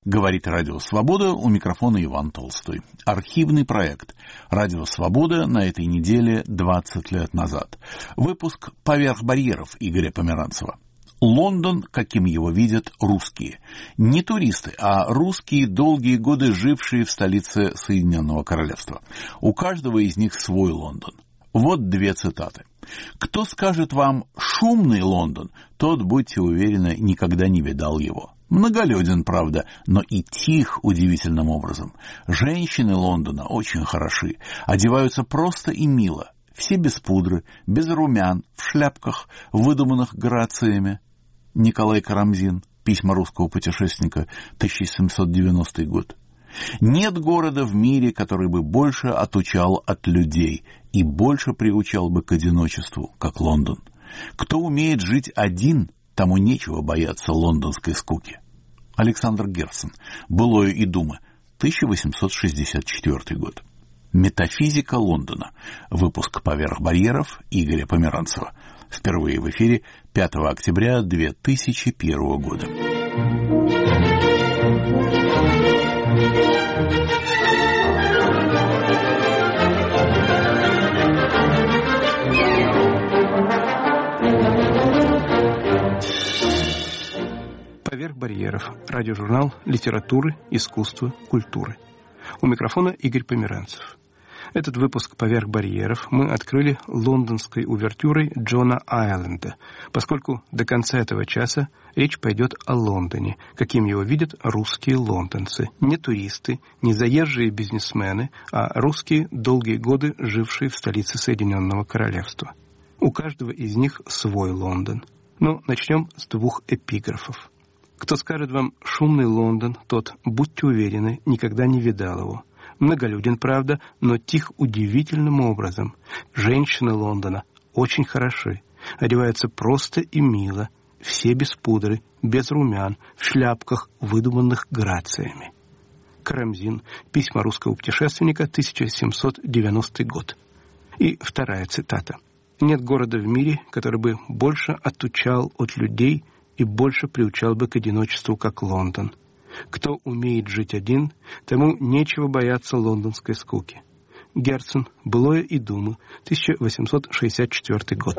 Говорит Радио Свобода, у микрофона Иван Толстой. Архивный проект Радио Свобода на этой неделе 20 лет назад. Выпуск «Поверх барьеров» Игоря Померанцева. Лондон, каким его видят русские. Не туристы, а русские, долгие годы жившие в столице Соединенного Королевства. У каждого из них свой Лондон. Вот две цитаты. «Кто скажет вам «шумный Лондон», тот, будьте уверены, никогда не видал его. Многолюден, правда, но и тих удивительным образом. Женщины Лондона очень хороши, одеваются просто и мило. Все без пудры, без румян, в шляпках, выдуманных грациями». Николай Карамзин. Письма русского путешественника, 1790 год. «Нет города в мире, который бы больше отучал от людей и больше приучал бы к одиночеству, как Лондон. Кто умеет жить один, тому нечего бояться лондонской скуки». Александр Герцен. «Былое и думы», 1864 год. «Метафизика Лондона». Выпуск «Поверх барьеров» Игоря Померанцева. Впервые в эфире 5 октября 2001 года. «Поверх барьеров» – радиожурнал литературы, искусства, культуры. У микрофона Игорь Померанцев. Этот выпуск «Поверх барьеров» мы открыли лондонской увертюрой Джона Айленда, поскольку до конца этого часа речь пойдет о Лондоне, каким его видят русские лондонцы. Не туристы, не заезжие бизнесмены, а русские, долгие годы жившие в столице Соединенного Королевства. У каждого из них свой Лондон. Но начнем с двух эпиграфов. Кто скажет вам «шумный Лондон», тот, будьте уверены, никогда не видал его. Многолюден, правда, но тих удивительным образом. Женщины Лондона очень хороши, одеваются просто и мило, все без пудры, без румян, в шляпках, выдуманных грациями. Карамзин. Письма русского путешественника, 1790 год. И вторая цитата. «Нет города в мире, который бы больше отучал от людей и больше приучал бы к одиночеству, как Лондон. Кто умеет жить один, тому нечего бояться лондонской скуки». Герцен. «Былое и думы», 1864 год.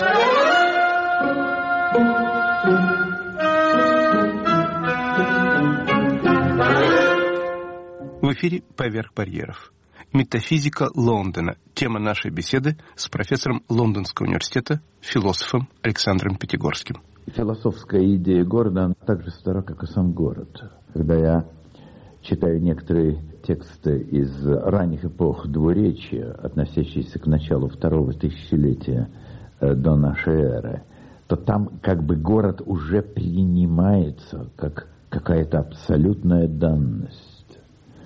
В эфире «Поверх барьеров». Метафизика Лондона. Тема нашей беседы с профессором Лондонского университета, философом Александром Пятигорским. Философская идея города, она так же стара, как и сам город. Когда я читаю некоторые тексты из ранних эпох двуречия, относящиеся к началу второго тысячелетия до нашей эры, то там как бы город уже принимается как какая-то абсолютная данность.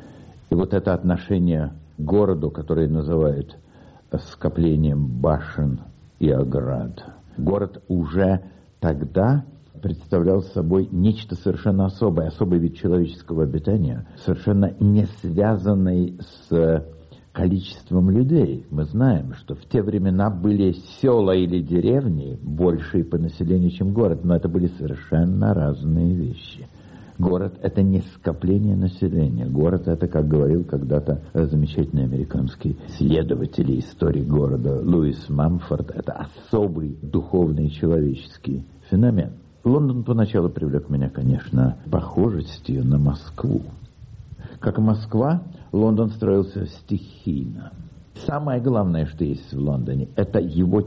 И вот это отношение к городу, которое называют скоплением башен и оград, город уже тогда представлял собой нечто совершенно особое, особый вид человеческого обитания, совершенно не связанный с количеством людей. Мы знаем, что в те времена были села или деревни большие по населению, чем город, но это были совершенно разные вещи. Город — это не скопление населения. Город — это, как говорил когда-то замечательный американский исследователь и историк города Луис Мамфорд, это особый духовный и человеческий феномен. Лондон поначалу привлек меня, конечно, похожестью на Москву. Как и Москва, Лондон строился стихийно. Самое главное, что есть в Лондоне, это его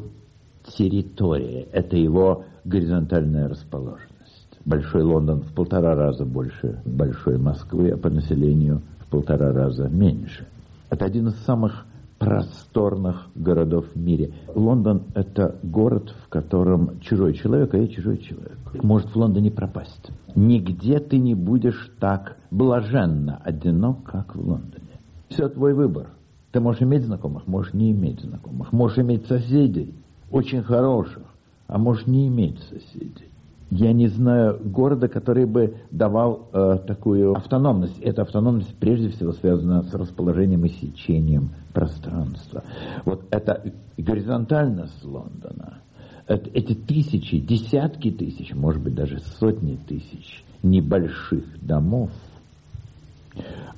территория, это его горизонтальная расположенность. Большой Лондон в 1,5 раза больше большой Москвы, а по населению в 1,5 раза меньше. Это один из самых просторных городов в мире. Лондон — это город, в котором чужой человек, а я чужой человек. Может в Лондоне пропасть. Нигде ты не будешь так блаженно одинок, как в Лондоне. Все твой выбор. Ты можешь иметь знакомых, можешь не иметь знакомых. Можешь иметь соседей, очень хороших, а можешь не иметь соседей. Я не знаю города, который бы давал такую автономность. Эта автономность прежде всего связана с расположением и сечением пространства. Вот это горизонтальность Лондона, эти тысячи, десятки тысяч, может быть даже сотни тысяч небольших домов,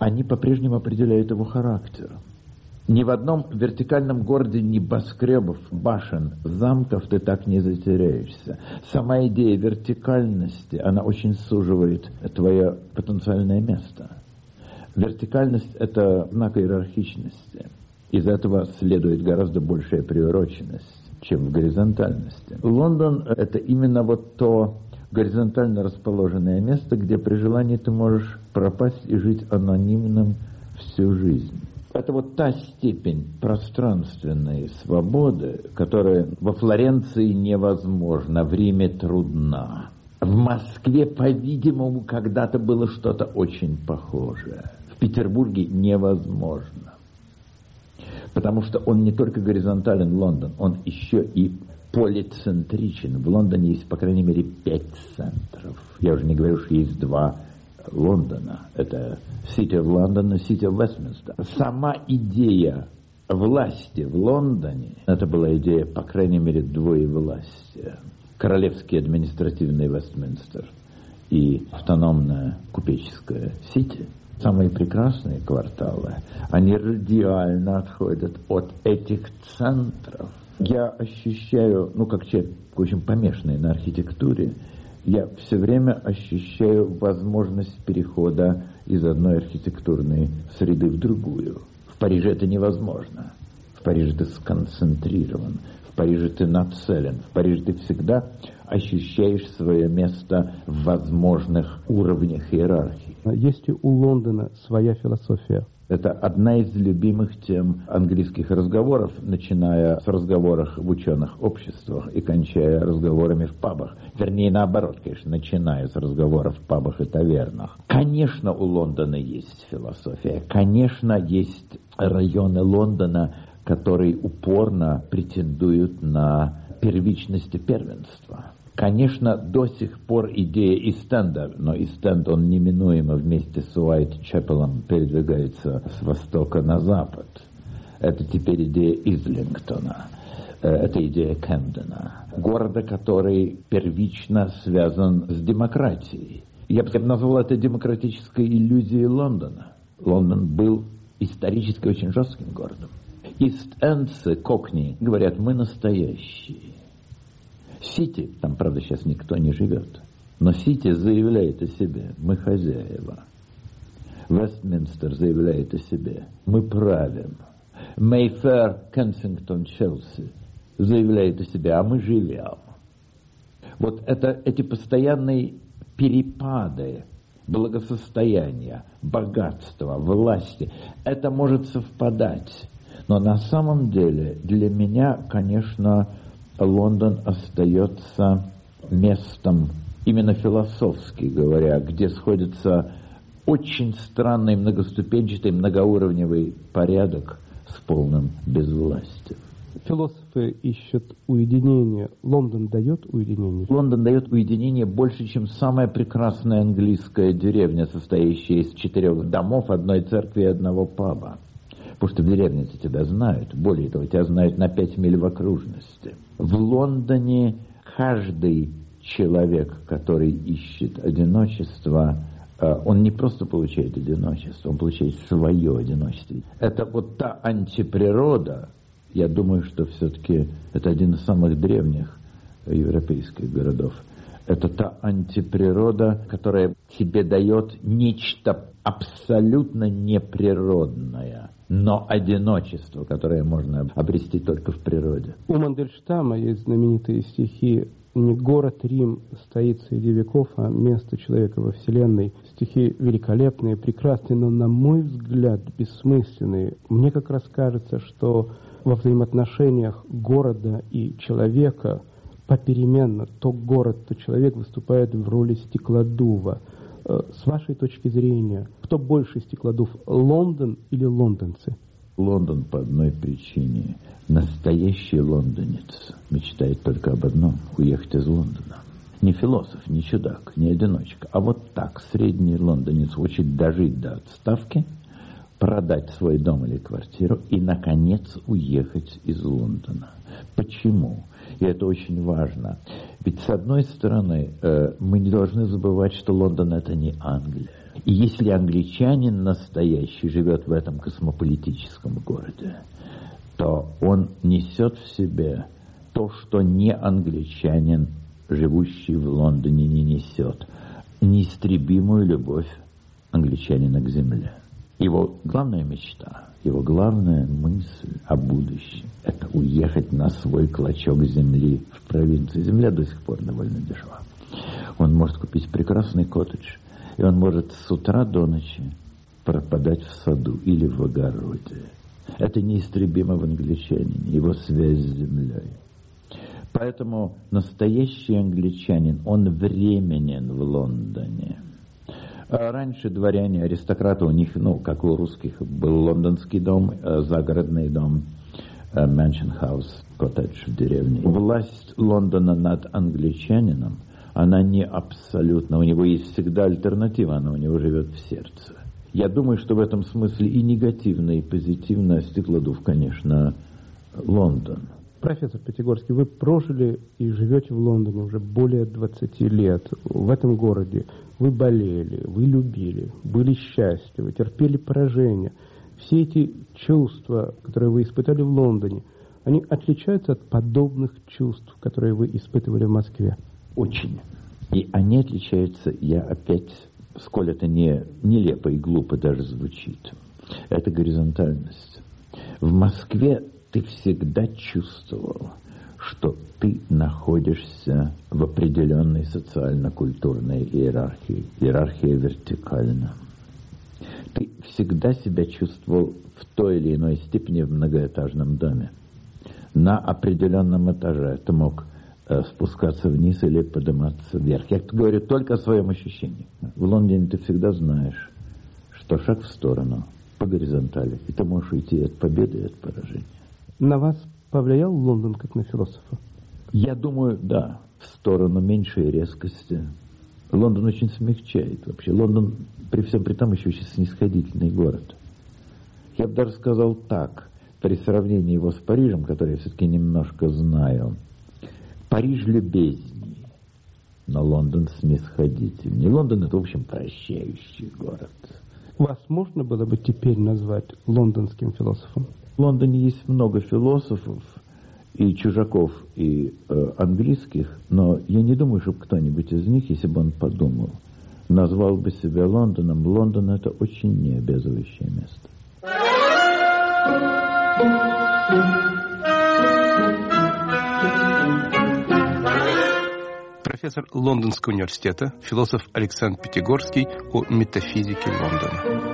они по-прежнему определяют его характер. Ни в одном вертикальном городе небоскребов, башен, замков ты так не затеряешься. Сама идея вертикальности, она очень суживает твое потенциальное место. Вертикальность – это знак иерархичности. Из этого следует гораздо большая приуроченность, чем в горизонтальности. Лондон – это именно вот то горизонтально расположенное место, где при желании ты можешь пропасть и жить анонимным всю жизнь. Это вот та степень пространственной свободы, которая во Флоренции невозможна, в Риме трудна. В Москве, по-видимому, когда-то было что-то очень похожее. В Петербурге невозможно. Потому что он не только горизонтален, Лондон, он еще и полицентричен. В Лондоне есть, по крайней мере, 5 центров. Я уже не говорю, что есть 2 Лондона. Это City of London и City of Westminster. Сама идея власти в Лондоне, это была идея, по крайней мере, двоевластия. Королевский административный Вестминстер и автономная купеческая Сити. Самые прекрасные кварталы, они радиально отходят от этих центров. Я ощущаю, как человек очень помешанный на архитектуре, я все время ощущаю возможность перехода из одной архитектурной среды в другую. В Париже это невозможно. В Париже ты сконцентрирован, в Париже ты нацелен, в Париже ты всегда ощущаешь свое место в возможных уровнях иерархии. Есть ли у Лондона своя философия? Это одна из любимых тем английских разговоров, начиная с разговоров в ученых обществах и кончая разговорами в пабах. Вернее, наоборот, конечно, начиная с разговоров в пабах и тавернах. Конечно, у Лондона есть философия. Конечно, есть районы Лондона, которые упорно претендуют на первичность и первенство. Конечно, до сих пор идея Истенда, но Истенд, он неминуемо вместе с Уайт-Чепелом передвигается с востока на запад. Это теперь идея Излингтона, это идея Кэмдена. Города, который первично связан с демократией. Я бы назвал это демократической иллюзией Лондона. Лондон был исторически очень жестким городом. Ист-эндцы, кокни, говорят, мы настоящие. Сити, там, правда, сейчас никто не живет, но Сити заявляет о себе, мы хозяева. Вестминстер заявляет о себе, мы правим. Мейфэр, Кенсингтон, Челси заявляет о себе, а мы живем. Вот эти постоянные перепады благосостояния, богатства, власти, это может совпадать. Но на самом деле для меня, конечно, Лондон остается местом, именно философски говоря, где сходится очень странный, многоступенчатый, многоуровневый порядок с полным безвластием. Философы ищут уединение. Лондон дает уединение? Лондон дает уединение больше, чем самая прекрасная английская деревня, состоящая из 4 домов, 1 церкви и 1 паба. Потому что в деревне-то тебя знают. Более того, тебя знают на 5 миль в окружности. В Лондоне каждый человек, который ищет одиночество, он не просто получает одиночество, он получает свое одиночество. Это вот та антиприрода, я думаю, что все-таки это один из самых древних европейских городов. Это та антиприрода, которая тебе дает нечто абсолютно неприродное, но одиночество, которое можно обрести только в природе. У Мандельштама есть знаменитые стихи «Не город Рим, столица среди веков, а место человека во Вселенной». Стихи великолепные, прекрасные, но, на мой взгляд, бессмысленные. Мне как раз кажется, что во взаимоотношениях города и человека попеременно то город, то человек выступает в роли стеклодува. С вашей точки зрения, кто больше стеклодув, Лондон или лондонцы? Лондон по одной причине. Настоящий лондонец мечтает только об одном – уехать из Лондона. Не философ, не чудак, не одиночка, а вот так средний лондонец хочет дожить до отставки, продать свой дом или квартиру и, наконец, уехать из Лондона. Почему? И это очень важно. Ведь, с одной стороны, мы не должны забывать, что Лондон – это не Англия. И если англичанин настоящий живет в этом космополитическом городе, то он несет в себе то, что не англичанин, живущий в Лондоне, не несет. Неистребимую любовь англичанина к земле. Его главная мечта, его главная мысль о будущем – это уехать на свой клочок земли в провинции. Земля до сих пор довольно дешева. Он может купить прекрасный коттедж, и он может с утра до ночи пропадать в саду или в огороде. Это неистребимо в англичанине, его связь с землей. Поэтому настоящий англичанин, он временен в Лондоне. А раньше дворяне, аристократы, у них, как у русских, был лондонский дом, загородный дом, mansion house, коттедж в деревне. Власть Лондона над англичанином, она не абсолютно, у него есть всегда альтернатива, она у него живет в сердце. Я думаю, что в этом смысле и негативно, и позитивно стеклодув, конечно, Лондон. Профессор Пятигорский, вы прожили и живете в Лондоне уже более 20 лет. В этом городе вы болели, вы любили, были счастливы, терпели поражения. Все эти чувства, которые вы испытали в Лондоне, они отличаются от подобных чувств, которые вы испытывали в Москве? Очень. И они отличаются, сколь это не нелепо и глупо даже звучит, это горизонтальность. В Москве ты всегда чувствовал, что ты находишься в определенной социально-культурной иерархии. Иерархия вертикальна. Ты всегда себя чувствовал в той или иной степени в многоэтажном доме. На определенном этаже ты мог спускаться вниз или подниматься вверх. Я говорю только о своем ощущении. В Лондоне ты всегда знаешь, что шаг в сторону по горизонтали, и ты можешь уйти от победы и от поражения. На вас повлиял Лондон как на философа? Я думаю, да, в сторону меньшей резкости. Лондон очень смягчает вообще. Лондон, при всем при том, еще очень снисходительный город. Я бы даже сказал так, при сравнении его с Парижем, который я все-таки немножко знаю. Париж любезней, но Лондон снисходительней. Лондон — это, в общем, прощающий город. Вас можно было бы теперь назвать лондонским философом? В Лондоне есть много философов, и чужаков, и английских, но я не думаю, чтобы кто-нибудь из них, если бы он подумал, назвал бы себя Лондоном. Лондон — это очень необязывающее место. Профессор Лондонского университета, философ Александр Пятигорский о метафизике Лондона.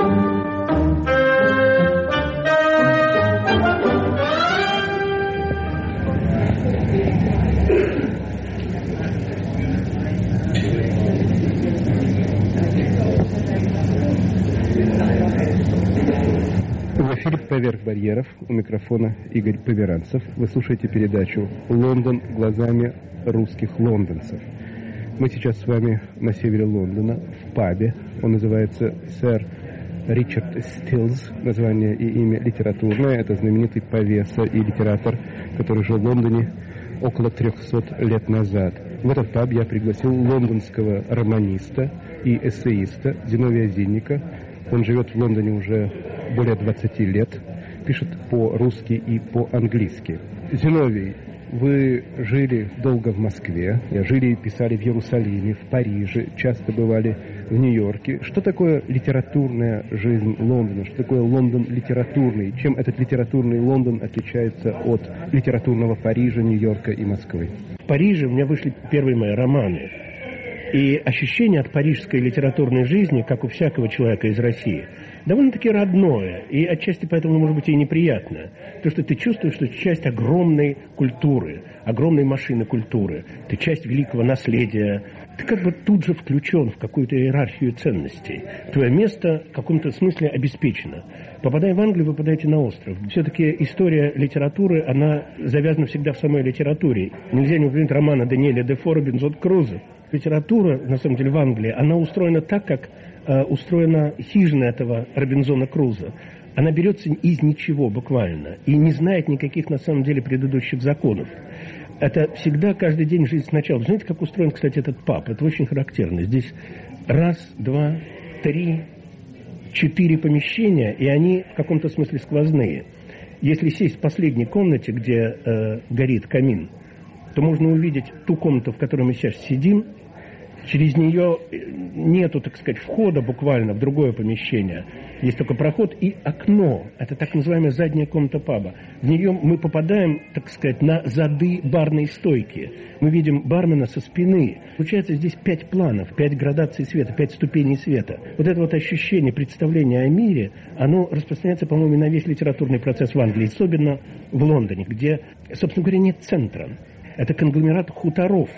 В эфире «Поверх барьеров», у микрофона Игорь Померанцев. Вы слушаете передачу «Лондон глазами русских лондонцев». Мы сейчас с вами на севере Лондона, в пабе. Он называется «Сэр Ричард Стиллс». Название и имя литературное. Это знаменитый повеса и литератор, который жил в Лондоне около 300 лет назад. В этот паб я пригласил лондонского романиста и эссеиста Зиновия Зинника. Он живет в Лондоне уже более 20 лет, пишет по-русски и по-английски. Зиновий, вы жили долго в Москве, жили и писали в Иерусалиме, в Париже, часто бывали в Нью-Йорке. Что такое литературная жизнь Лондона? Что такое Лондон литературный? Чем этот литературный Лондон отличается от литературного Парижа, Нью-Йорка и Москвы? В Париже у меня вышли первые мои романы. И ощущение от парижской литературной жизни, как у всякого человека из России, довольно-таки родное. И отчасти поэтому, может быть, и неприятно. То, что ты чувствуешь, что ты часть огромной культуры, огромной машины культуры. Ты часть великого наследия. Ты как бы тут же включен в какую-то иерархию ценностей. Твое место в каком-то смысле обеспечено. Попадая в Англию, вы попадаете на остров. Все-таки история литературы, она завязана всегда в самой литературе. Нельзя не упомянуть романа Даниэля Дефо «Робинзон Крузо». Литература, на самом деле, в Англии, она устроена так, как устроена хижина этого Робинзона Крузо. Она берется из ничего буквально и не знает никаких, на самом деле, предыдущих законов. Это всегда каждый день жизнь сначала. Знаете, как устроен, кстати, этот паб? Это очень характерно. Здесь раз, два, 3-4 помещения, и они в каком-то смысле сквозные. Если сесть в последней комнате, где горит камин, то можно увидеть ту комнату, в которой мы сейчас сидим. Через нее нету, так сказать, входа буквально в другое помещение. Есть только проход и окно. Это так называемая задняя комната паба. В нее мы попадаем, так сказать, на зады барной стойки. Мы видим бармена со спины. Получается, здесь 5 планов, 5 градаций света, 5 ступеней света. Вот это вот ощущение, представление о мире, оно распространяется, по-моему, на весь литературный процесс в Англии, особенно в Лондоне, где, собственно говоря, нет центра. Это конгломерат хуторов.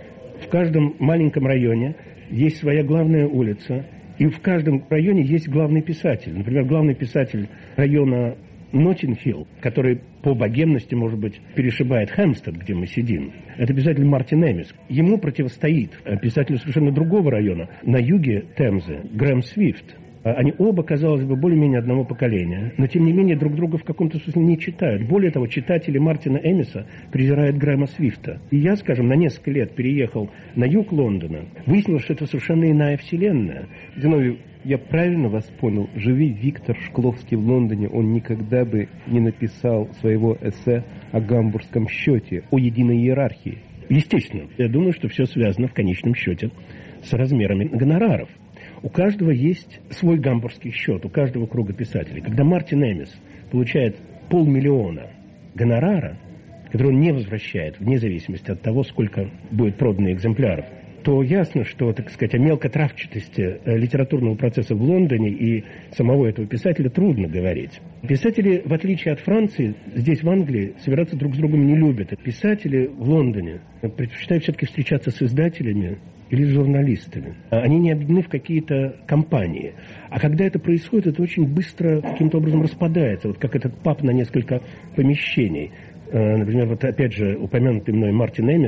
В каждом маленьком районе есть своя главная улица, и в каждом районе есть главный писатель. Например, главный писатель района Ноттинг-Хилл, который по богемности, может быть, перешибает Хэмпстед, где мы сидим. Это писатель Мартин Эмис. Ему противостоит писатель совершенно другого района, на юге Темзы, Грэм Свифт. Они оба, казалось бы, более-менее одного поколения, но, тем не менее, друг друга в каком-то смысле не читают. Более того, читатели Мартина Эмиса презирают Грэма Свифта. И я, скажем, на несколько лет переехал на юг Лондона, выяснил, что это совершенно иная вселенная. Зиновий, я правильно вас понял? Живи Виктор Шкловский в Лондоне, он никогда бы не написал своего эссе о гамбургском счете, о единой иерархии. Естественно. Я думаю, что все связано в конечном счете с размерами гонораров. У каждого есть свой гамбургский счет, у каждого круга писателей. Когда Мартин Эмис получает 500 000 гонорара, который он не возвращает, вне зависимости от того, сколько будет продано экземпляров, то ясно, что, так сказать, о мелкотравчатости литературного процесса в Лондоне и самого этого писателя трудно говорить. Писатели, в отличие от Франции, здесь, в Англии, собираться друг с другом не любят. Писатели в Лондоне предпочитают все-таки встречаться с издателями или с журналистами. Они не объединены в какие-то компании. А когда это происходит, это очень быстро каким-то образом распадается. Вот как этот паб на несколько помещений. Например, вот опять же упомянутый мной Мартин Эмис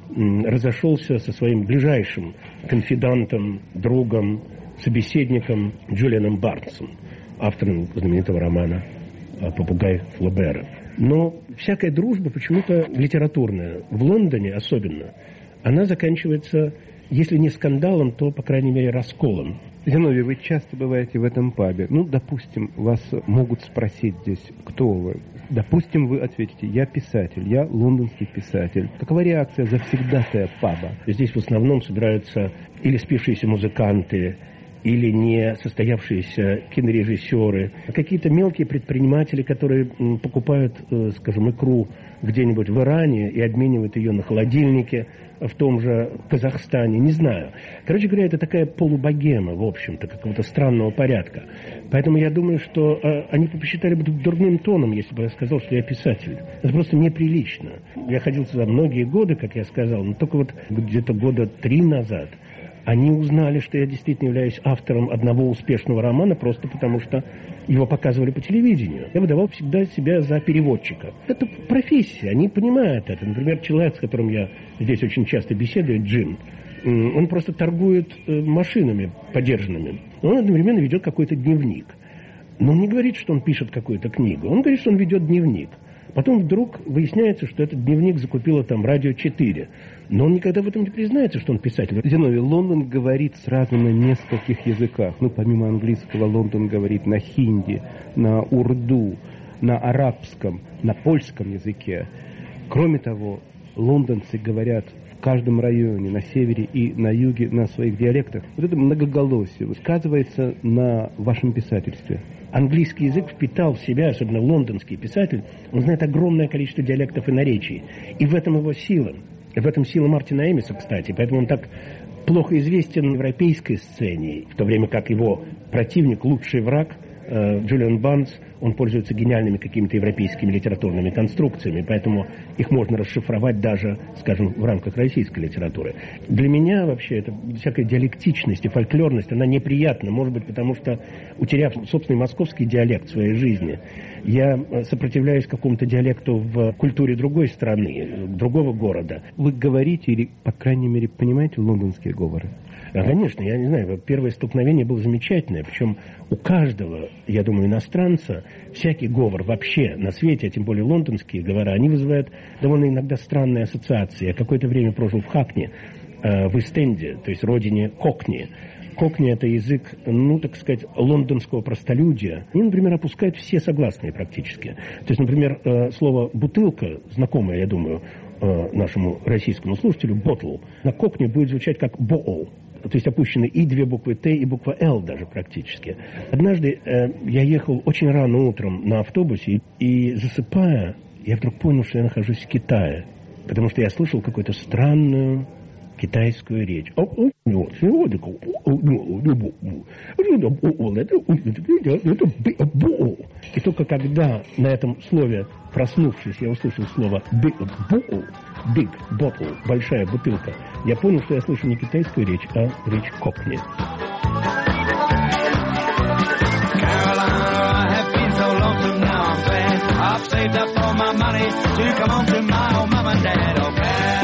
разошелся со своим ближайшим конфидантом, другом, собеседником Джулианом Барнсом, автором знаменитого романа «Попугай Флобера». Но всякая дружба почему-то литературная, в Лондоне особенно, она заканчивается, если не скандалом, то, по крайней мере, расколом. Зиновий, вы часто бываете в этом пабе. Ну, допустим, вас могут спросить здесь, кто вы. Допустим, вы ответите: я писатель, я лондонский писатель. Какова реакция завсегдатая паба? Здесь в основном собираются или спившиеся музыканты, или не состоявшиеся кинорежиссеры, какие-то мелкие предприниматели, которые покупают, скажем, икру где-нибудь в Иране и обменивают ее на холодильнике в том же Казахстане, не знаю. Короче говоря, это такая полубогема, в общем-то, какого-то странного порядка. Поэтому я думаю, что они посчитали бы дурным тоном, если бы я сказал, что я писатель. Это просто неприлично. Я ходил сюда многие годы, как я сказал, но только вот где-то года 3 назад они узнали, что я действительно являюсь автором одного успешного романа, просто потому что его показывали по телевидению. Я выдавал всегда себя за переводчика. Это профессия, они понимают это. Например, человек, с которым я здесь очень часто беседую, Джим, он просто торгует машинами подержанными. Он одновременно ведет какой-то дневник. Но он не говорит, что он пишет какую-то книгу. Он говорит, что он ведет дневник. Потом вдруг выясняется, что этот дневник закупило там Радио 4. Но он никогда в этом не признается, что он писатель. Зиновий, Лондон говорит сразу на нескольких языках. Ну, помимо английского, Лондон говорит на хинди, на урду, на арабском, на польском языке. Кроме того, лондонцы говорят в каждом районе, на севере и на юге, на своих диалектах. Вот это многоголосие сказывается на вашем писательстве. Английский язык впитал в себя, особенно лондонский писатель, он знает огромное количество диалектов и наречий. И в этом его сила. И в этом сила Мартина Эмиса, кстати. Поэтому он так плохо известен на европейской сцене, в то время как его противник, лучший враг, Джулиан Барнс, он пользуется гениальными какими-то европейскими литературными конструкциями, поэтому их можно расшифровать даже, скажем, в рамках российской литературы. Для меня вообще эта всякая диалектичность и фольклорность, она неприятна, может быть, потому что, утеряв собственный московский диалект в своей жизни, я сопротивляюсь какому-то диалекту в культуре другой страны, другого города. Вы говорите или, по крайней мере, понимаете лондонские говоры? Конечно, я не знаю, первое столкновение было замечательное, причем у каждого, я думаю, иностранца, всякий говор вообще на свете, а тем более лондонские говора, они вызывают довольно иногда странные ассоциации. Я какое-то время прожил в Хакне, в Ист-Энде, то есть родине кокни. Кокни – это язык, так сказать, лондонского простолюдия. Они, например, опускают все согласные практически. То есть, например, слово «бутылка», знакомое, я думаю, нашему российскому слушателю, «bottle», на кокни будет звучать как «bowl». То есть опущены и две буквы «Т», и буква «Л» даже практически. Однажды я ехал очень рано утром на автобусе, и засыпая, я вдруг понял, что я нахожусь в Китае. Потому что я слышал какую-то странную китайскую речь. И только когда на этом слове, проснувшись, я услышал слово big bottle, большая бутылка, я понял, что я слышу не китайскую речь, а речь кокни. I've saved up all my money to come home to my old mom and dad. Oh,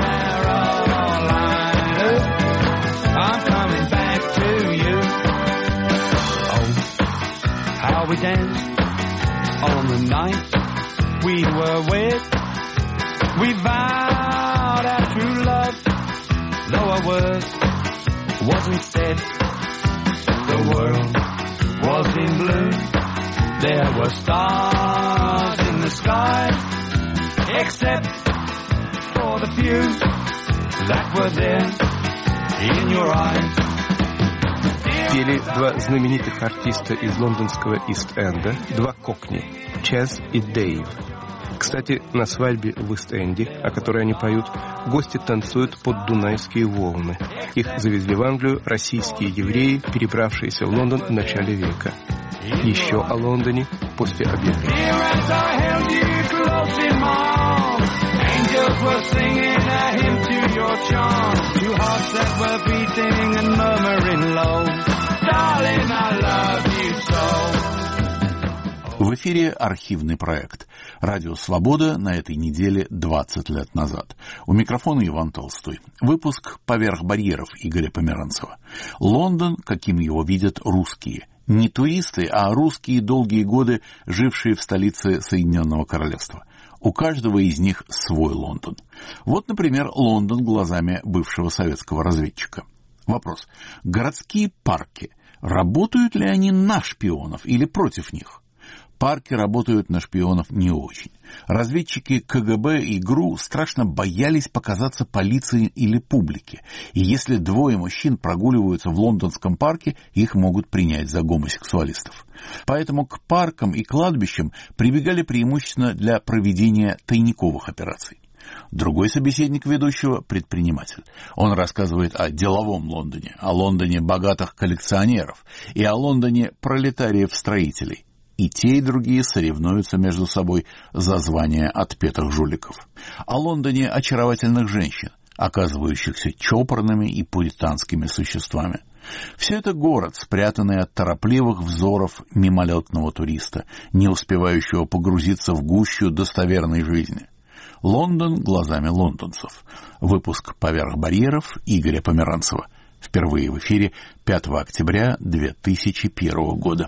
Carolina, I'm coming back to you. Oh, how we danced on the night we were wed. We vowed our true love, though a word wasn't said. The world was in blue. There were stars in the sky, except for the few that were there in your eyes. Пели два знаменитых артиста из лондонского Ист-Энда, два кокни, Чез и Дэйв. Кстати, на свадьбе в Ист-Энде, о которой они поют, гости танцуют под дунайские волны. Их завезли в Англию российские евреи, перебравшиеся в Лондон в начале века. Еще о Лондоне после обеда. В эфире архивный проект «Радио Свобода» на этой неделе 20 лет назад. У микрофона Иван Толстой. Выпуск «Поверх барьеров» Игоря Померанцева. Лондон, каким его видят русские. Не туристы, а русские, долгие годы жившие в столице Соединенного Королевства. У каждого из них свой Лондон. Вот, например, Лондон глазами бывшего советского разведчика. Вопрос. Городские парки, работают ли они на шпионов или против них? Парки работают на шпионов не очень. Разведчики КГБ и ГРУ страшно боялись показаться полиции или публике. И если двое мужчин прогуливаются в лондонском парке, их могут принять за гомосексуалистов. Поэтому к паркам и кладбищам прибегали преимущественно для проведения тайниковых операций. Другой собеседник ведущего – предприниматель. Он рассказывает о деловом Лондоне, о Лондоне богатых коллекционеров и о Лондоне пролетариев-строителей. И те, и другие соревнуются между собой за звание отпетых жуликов. О Лондоне очаровательных женщин, оказывающихся чопорными и пуританскими существами. Все это город, спрятанный от торопливых взоров мимолетного туриста, не успевающего погрузиться в гущу достоверной жизни. Лондон глазами лондонцев. Выпуск «Поверх барьеров» Игоря Померанцева. Впервые в эфире 5 октября 2001 года.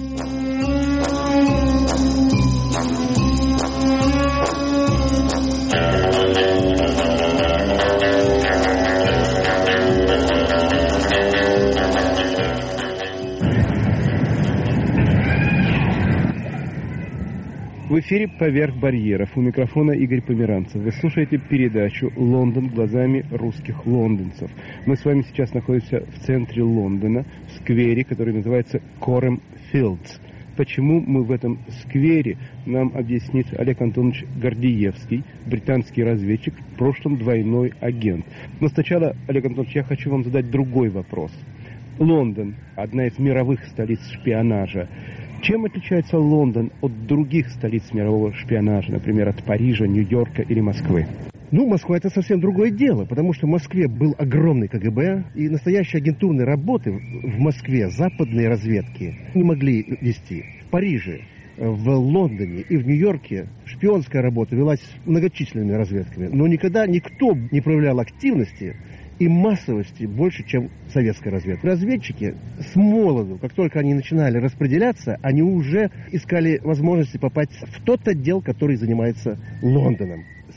В эфире «Поверх барьеров». У микрофона Игорь Померанцев. Вы слушаете передачу «Лондон глазами русских лондонцев». Мы с вами сейчас находимся в центре Лондона, в сквере, который называется Корем Филдс. Почему мы в этом сквере, нам объяснит Олег Антонович Гордиевский, британский разведчик, в прошлом двойной агент. Но сначала, Олег Антонович, я хочу вам задать другой вопрос. Лондон – одна из мировых столиц шпионажа. Чем отличается Лондон от других столиц мирового шпионажа, например, от Парижа, Нью-Йорка или Москвы? Москва – это совсем другое дело, потому что в Москве был огромный КГБ, и настоящие агентурные работы в Москве западные разведки не могли вести. В Париже, в Лондоне и в Нью-Йорке шпионская работа велась многочисленными разведками, но никогда никто не проявлял активности и массовости больше, чем советская разведка. Разведчики с молоду, как только они начинали распределяться, они уже искали возможности попасть в тот отдел, который занимается Лондоном.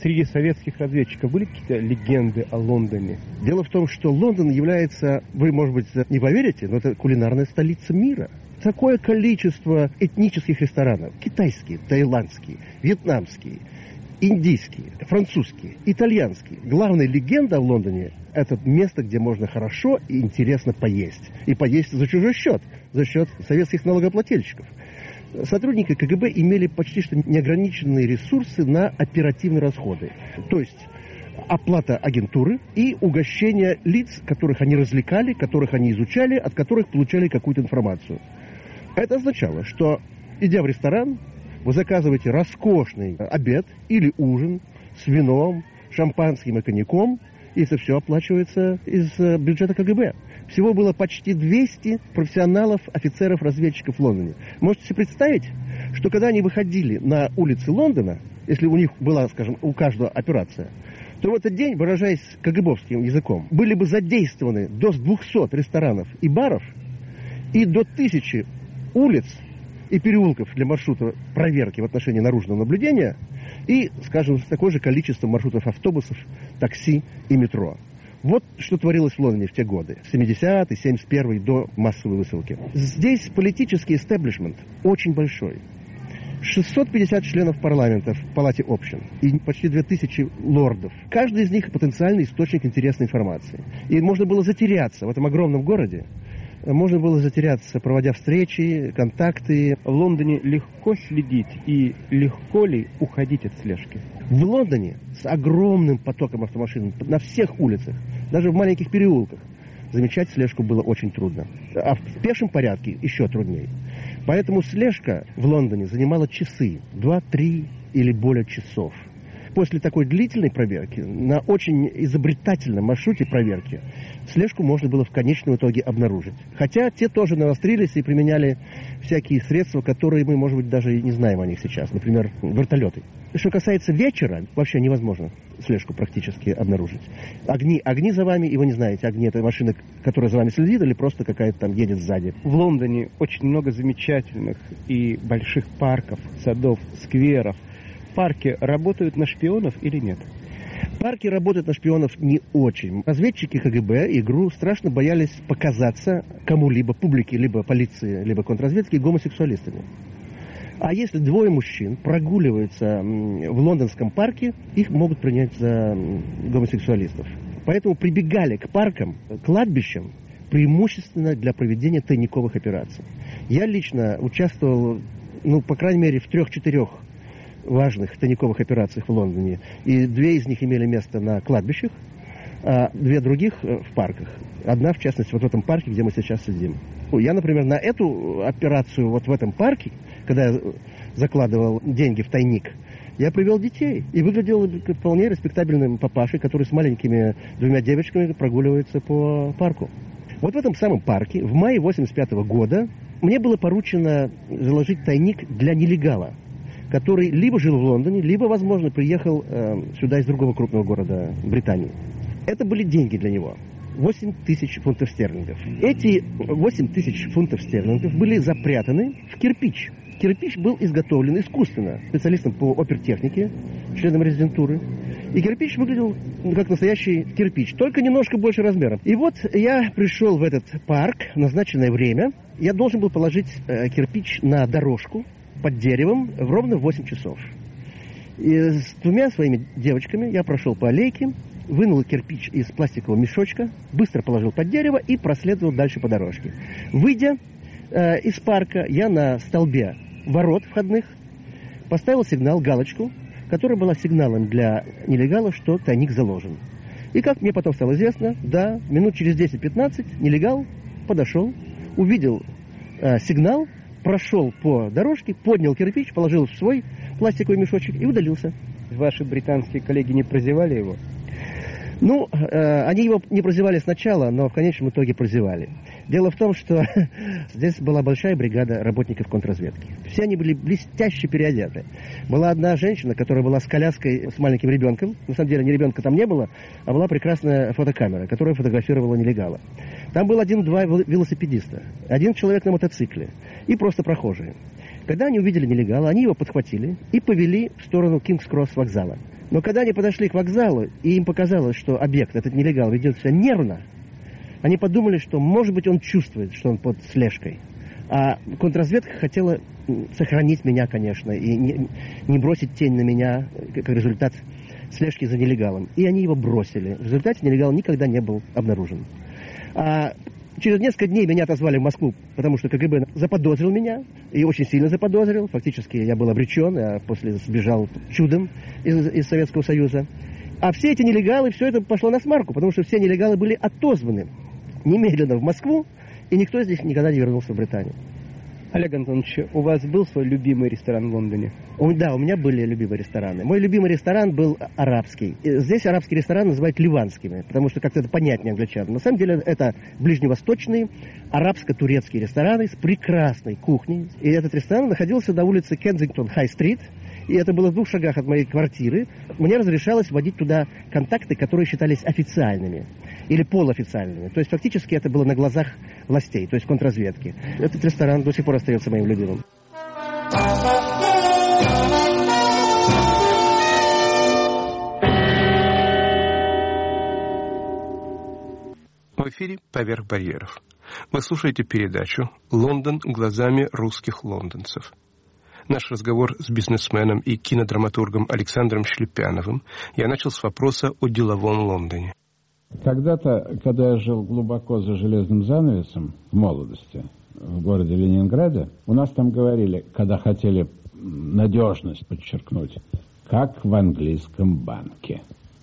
среди советских разведчиков были какие-то легенды о Лондоне? Дело в том, что Лондон является, вы, может быть, не поверите, но это кулинарная столица мира. Такое количество этнических ресторанов. Китайские, таиландские, вьетнамские, индийские, французские, итальянские. Главная легенда в Лондоне – это место, где можно хорошо и интересно поесть. И поесть за чужой счет, за счет советских налогоплательщиков. Сотрудники КГБ имели почти что неограниченные ресурсы на оперативные расходы. То есть оплата агентуры и угощение лиц, которых они развлекали, которых они изучали, от которых получали какую-то информацию. Это означало, что, идя в ресторан, вы заказываете роскошный обед или ужин с вином, шампанским и коньяком, и это все оплачивается из бюджета КГБ. Всего было почти 200 профессионалов, офицеров, разведчиков в Лондоне. Можете себе представить, что когда они выходили на улицы Лондона, если у них была, скажем, у каждого операция, то в этот день, выражаясь КГБовским языком, были бы задействованы до 200 ресторанов и баров и до 1000 улиц и переулков для маршрута проверки в отношении наружного наблюдения и, скажем, такое же количество маршрутов автобусов, такси и метро. Вот что творилось в Лондоне в те годы, с 70-й, 71-й до массовой высылки. Здесь политический истеблишмент очень большой. 650 членов парламента в Палате общин и почти 2000 лордов. Каждый из них потенциальный источник интересной информации. И можно было затеряться в этом огромном городе. Можно было затеряться, проводя встречи, контакты. В Лондоне легко следить и легко ли уходить от слежки? В Лондоне с огромным потоком автомашин на всех улицах, даже в маленьких переулках, замечать слежку было очень трудно. А в пешем порядке еще труднее. Поэтому слежка в Лондоне занимала часы, 2-3 или более часов. После такой длительной проверки, на очень изобретательном маршруте проверки, слежку можно было в конечном итоге обнаружить. Хотя те тоже навострились и применяли всякие средства, которые мы, может быть, даже и не знаем о них сейчас. Например, вертолеты. Что касается вечера, вообще невозможно слежку практически обнаружить. Огни за вами, и вы не знаете, огни — это машина, которая за вами следит, или просто какая-то там едет сзади. В Лондоне очень много замечательных и больших парков, садов, скверов. Парки работают на шпионов или нет? Парки работают на шпионов не очень. Разведчики КГБ и ГРУ страшно боялись показаться кому-либо, публике, либо полиции, либо контрразведке, гомосексуалистами. А если двое мужчин прогуливаются в лондонском парке, их могут принять за гомосексуалистов. Поэтому прибегали к паркам, кладбищам, преимущественно для проведения тайниковых операций. Я лично участвовал, по крайней мере, в 3-4 важных тайниковых операциях в Лондоне. И 2 из них имели место на кладбищах, а 2 других в парках. Одна, в частности, вот в этом парке, где мы сейчас сидим. Я, например, на эту операцию вот в этом парке, когда я закладывал деньги в тайник, я привел детей и выглядел вполне респектабельным папашей, который с маленькими 2 девочками прогуливается по парку. Вот в этом самом парке в мае 1985 года мне было поручено заложить тайник для нелегала, который либо жил в Лондоне, либо, возможно, приехал сюда из другого крупного города Британии. Это были деньги для него. 8 тысяч фунтов стерлингов. Эти 8 тысяч фунтов стерлингов были запрятаны в кирпич. Кирпич был изготовлен искусственно специалистом по опертехнике, членом резидентуры. И кирпич выглядел как настоящий кирпич, только немножко больше размером. И вот я пришел в этот парк в назначенное время. Я должен был положить кирпич на дорожку под деревом ровно в 8 часов. И с 2 своими девочками я прошел по аллейке, вынул кирпич из пластикового мешочка, быстро положил под дерево и проследовал дальше по дорожке. Выйдя из парка, я на столбе ворот входных поставил сигнал, галочку, которая была сигналом для нелегалов, что тайник заложен. И как мне потом стало известно, да, минут через 10-15 нелегал подошел, увидел сигнал, прошел по дорожке, поднял кирпич, положил в свой пластиковый мешочек и удалился. Ваши британские коллеги не прозевали его? Они его не прозевали сначала, но в конечном итоге прозевали. Дело в том, что здесь была большая бригада работников контрразведки. Все они были блестяще переодеты. Была одна женщина, которая была с коляской, с маленьким ребенком. На самом деле, ребенка там не было, а была прекрасная фотокамера, которая фотографировала нелегала. Там был 1-2 велосипедиста, 1 человек на мотоцикле и просто прохожие. Когда они увидели нелегала, они его подхватили и повели в сторону Кингс-Кросс вокзала. Но когда они подошли к вокзалу, и им показалось, что объект, этот нелегал, ведет себя нервно, они подумали, что, может быть, он чувствует, что он под слежкой. А контрразведка хотела сохранить меня, конечно, и не бросить тень на меня, как результат слежки за нелегалом. И они его бросили. В результате нелегал никогда не был обнаружен. А через несколько дней меня отозвали в Москву, потому что КГБ заподозрил меня, и очень сильно заподозрил. Фактически я был обречен, а после сбежал чудом из Советского Союза. А все эти нелегалы, все это пошло на смарку, потому что все нелегалы были отозваны немедленно в Москву, и никто из них никогда не вернулся в Британию. Олег Антонович, у вас был свой любимый ресторан в Лондоне? Да, у меня были любимые рестораны. Мой любимый ресторан был арабский. Здесь арабский ресторан называют ливанскими, потому что как-то это понятнее англичанам. На самом деле это ближневосточные арабско-турецкие рестораны с прекрасной кухней. И этот ресторан находился на улице Кенсингтон-Хай-стрит. И это было в 2 шагах от моей квартиры. Мне разрешалось вводить туда контакты, которые считались официальными или полуофициальными. То есть фактически это было на глазах властей, то есть контрразведки. Этот ресторан до сих пор остается моим любимым. В эфире «Поверх барьеров». Вы слушаете передачу «Лондон глазами русских лондонцев». Наш разговор с бизнесменом и кинодраматургом Александром Шлепяновым я начал с вопроса о деловом Лондоне. Когда-то, когда я жил глубоко за железным занавесом в молодости, в городе Ленинграде, у нас там говорили, когда хотели надежность подчеркнуть, как в английском банке.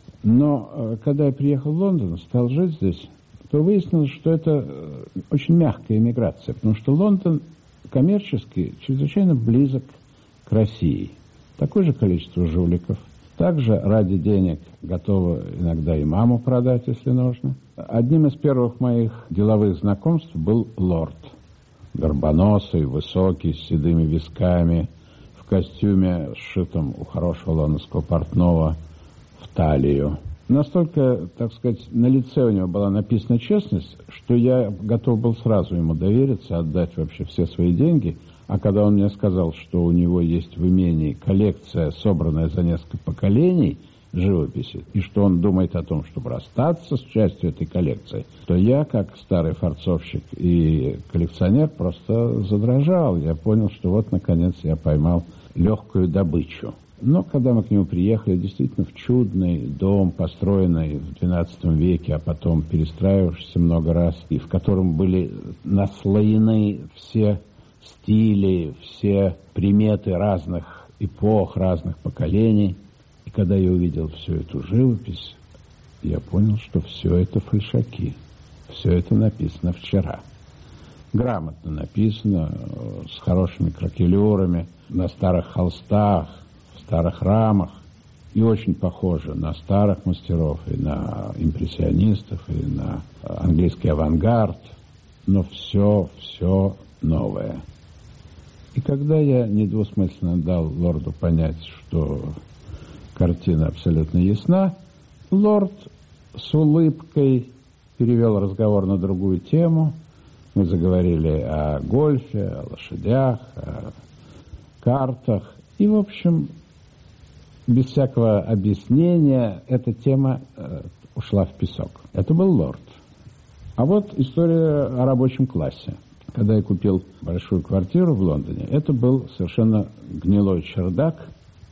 Но когда я приехал в Лондон, стал жить здесь, то выяснилось, что это очень мягкая эмиграция, потому что Лондон коммерчески чрезвычайно близок к России. Такое же количество жуликов. Также ради денег готовы иногда и маму продать, если нужно. Одним из первых моих деловых знакомств был лорд. Горбоносый, высокий, с седыми висками, в костюме, сшитом у хорошего лондонского портного в талию. Настолько, так сказать, на лице у него была написана честность, что я готов был сразу ему довериться, отдать вообще все свои деньги. А когда он мне сказал, что у него есть в имении коллекция, собранная за несколько поколений живописи, и что он думает о том, чтобы расстаться с частью этой коллекции, то я, как старый форцовщик и коллекционер, просто задрожал. Я понял, что вот, наконец, я поймал легкую добычу. Но когда мы к нему приехали, действительно в чудный дом, построенный в XII веке, а потом перестраивавшийся много раз, и в котором были наслоены все стили, все приметы разных эпох, разных поколений. И когда я увидел всю эту живопись, я понял, что все это фальшаки, все это написано вчера. Грамотно написано, с хорошими кракелюрами, на старых холстах, в старых рамах, и очень похоже на старых мастеров, и на импрессионистов, и на английский авангард, но все новое. И когда я недвусмысленно дал лорду понять, что картина абсолютно ясна, лорд с улыбкой перевел разговор на другую тему. Мы заговорили о гольфе, о лошадях, о картах. И, в общем, без всякого объяснения эта тема ушла в песок. Это был лорд. А вот история о рабочем классе. Когда я купил большую квартиру в Лондоне, это был совершенно гнилой чердак,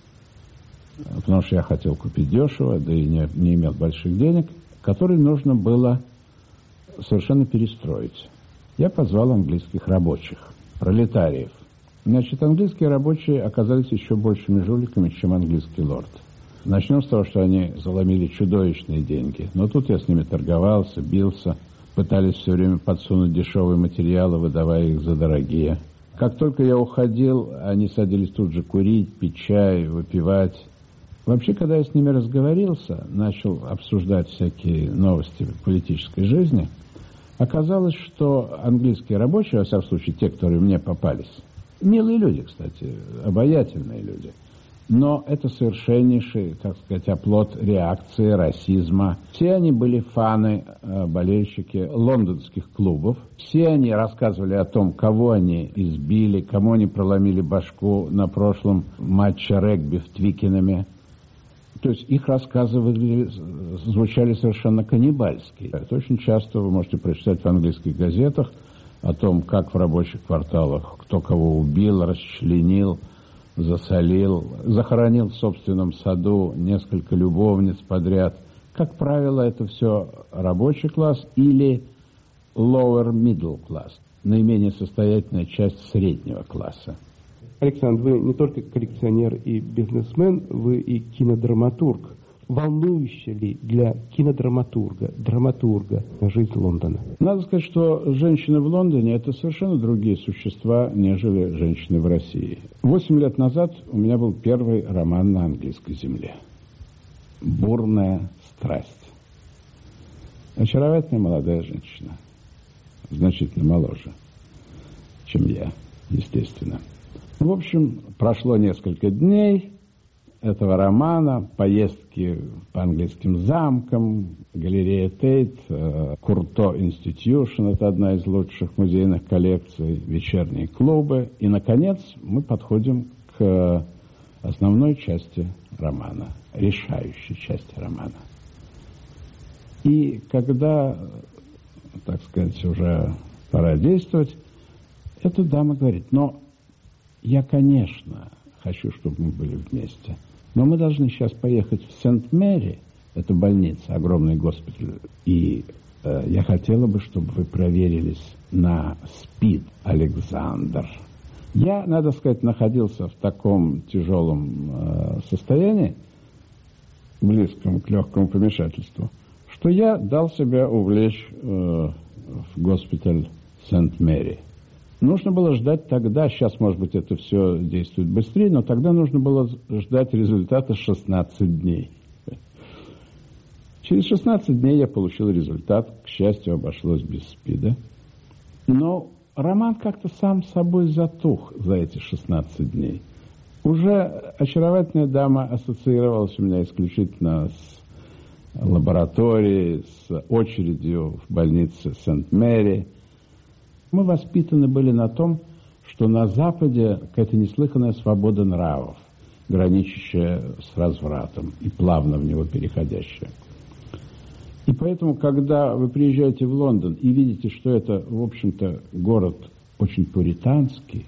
потому что я хотел купить дешево, да и не имел больших денег, который нужно было совершенно перестроить. Я позвал английских рабочих, пролетариев. Значит, английские рабочие оказались еще большими жуликами, чем английский лорд. Начнем с того, что они заломили чудовищные деньги. Но тут я с ними торговался, бился, пытались все время подсунуть дешевые материалы, выдавая их за дорогие. Как только я уходил, они садились тут же курить, пить чай, выпивать. Вообще, когда я с ними разговорился, начал обсуждать всякие новости политической жизни, оказалось, что английские рабочие, во всяком случае, те, которые мне попались, милые люди, кстати, обаятельные люди, но это совершеннейший, так сказать, оплот реакции, расизма. Все они были фаны, болельщики лондонских клубов. Все они рассказывали о том, кого они избили, кому они проломили башку на прошлом матче регби в Твикенаме. То То есть их рассказы звучали совершенно каннибальски. Это очень часто вы можете прочитать в английских газетах о том, как в рабочих кварталах кто кого убил, расчленил, засолил, захоронил в собственном саду несколько любовниц подряд. Как правило, это все рабочий класс или lower middle class, наименее состоятельная часть среднего класса. Александр, вы не только коллекционер и бизнесмен, вы и кинодраматург. Волнующе ли для кинодраматурга, драматурга жизнь Лондона? Надо сказать, что женщины в Лондоне – это совершенно другие существа, нежели женщины в России. 8 лет назад у меня был первый роман на английской земле. «Бурная страсть». Очаровательная молодая женщина. Значительно моложе, чем я, естественно. В общем, прошло несколько дней этого романа, поездки по английским замкам, галерея Тейт, Курто Инститьюшн, это одна из лучших музейных коллекций, вечерние клубы. И, наконец, мы подходим к основной части романа, решающей части романа. И когда, так сказать, уже пора действовать, эта дама говорит: но я, конечно, хочу, чтобы мы были вместе, но мы должны сейчас поехать в Сент-Мэри, это больница, огромный госпиталь, и я хотела бы, чтобы вы проверились на СПИД, Александр. Я, надо сказать, находился в таком тяжелом состоянии, близком к легкому помешательству, что я дал себя увлечь в госпиталь Сент-Мэри. Нужно было ждать тогда, сейчас, может быть, это все действует быстрее, но тогда нужно было ждать результата 16 дней. Через 16 дней я получил результат, к счастью, обошлось без СПИДа. Но роман как-то сам собой затух за эти 16 дней. Уже очаровательная дама ассоциировалась у меня исключительно с лабораторией, с очередью в больнице Сент-Мэри. Мы воспитаны были на том, что на Западе какая-то неслыханная свобода нравов, граничащая с развратом и плавно в него переходящая. И поэтому, когда вы приезжаете в Лондон и видите, что это, в общем-то, город очень пуританский,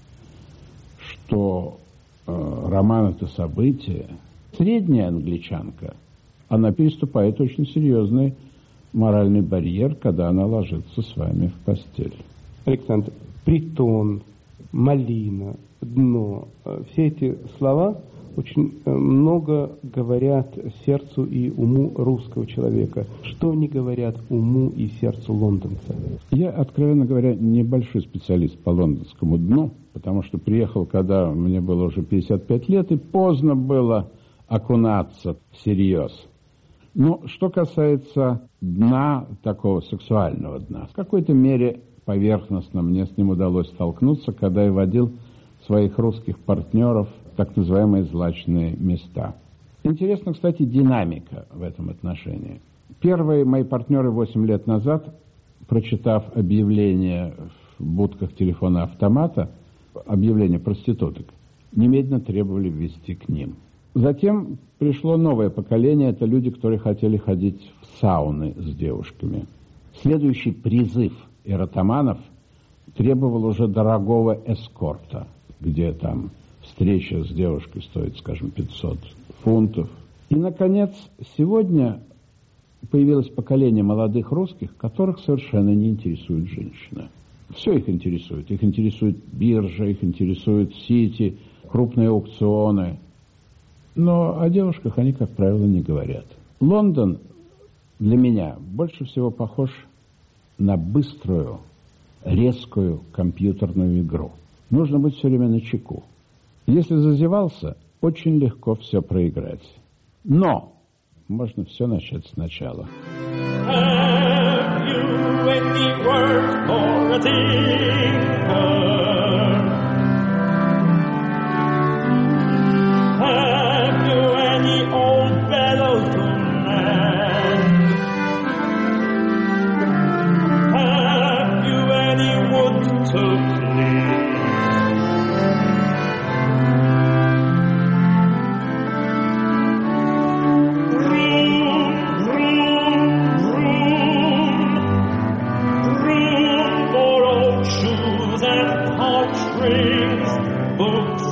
что роман – это событие, средняя англичанка, она переступает очень серьезный моральный барьер, когда она ложится с вами в постель. Александр, притон, малина, дно, все эти слова очень много говорят сердцу и уму русского человека. Что они говорят уму и сердцу лондонца? Я, откровенно говоря, небольшой специалист по лондонскому дну, потому что приехал, когда мне было уже 55 лет, и поздно было окунаться всерьез. Но что касается дна, такого сексуального дна, в какой-то мере поверхностно мне с ним удалось столкнуться, когда я водил своих русских партнеров в так называемые злачные места. Интересна, кстати, динамика в этом отношении. Первые мои партнеры 8 лет назад, прочитав объявление в будках телефона-автомата, объявление проституток, немедленно требовали ввести к ним. Затем пришло новое поколение, это люди, которые хотели ходить в сауны с девушками. Следующий призыв эротоманов требовал уже дорогого эскорта, где там встреча с девушкой стоит, скажем, 500 фунтов. И, наконец, сегодня появилось поколение молодых русских, которых совершенно не интересует женщина. Все их интересует. Их интересует биржа, их интересует сити, крупные аукционы. Но о девушках они, как правило, не говорят. Лондон для меня больше всего похож на быструю, резкую компьютерную игру. Нужно быть все время начеку. Если зазевался, очень легко все проиграть. Но можно все начать сначала.